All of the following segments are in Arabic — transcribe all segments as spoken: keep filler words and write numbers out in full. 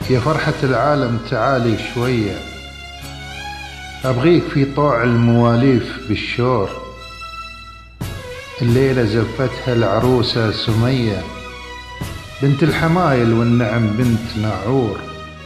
يا فرحة العالم تعالي شوية، أبغيك في طوع المواليف بالشور. الليلة زفتها العروسة سمية بنت الحمايل والنعم بنت ناعور،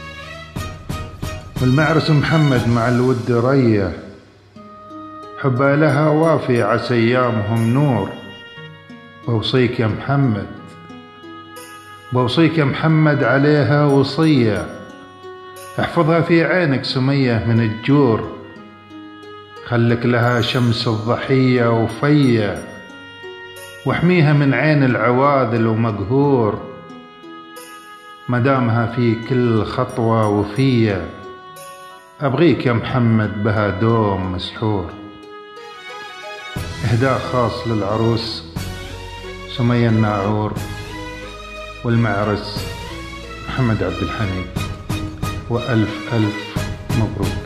والمعرس محمد مع الود رية، حبا لها وافي عسى أيامهم نور. بوصيك يا محمد بوصيك يا محمد عليها وصية، احفظها في عينك سمية من الجور، خلك لها شمس الضحية وفية، واحميها من عين العواذل ومقهور. مدامها في كل خطوة وفية، أبغيك يا محمد بها دوم مسحور. إهداء خاص للعروس سمية الناعور والمعرس محمد عبد الحميد، وألف ألف مبروك.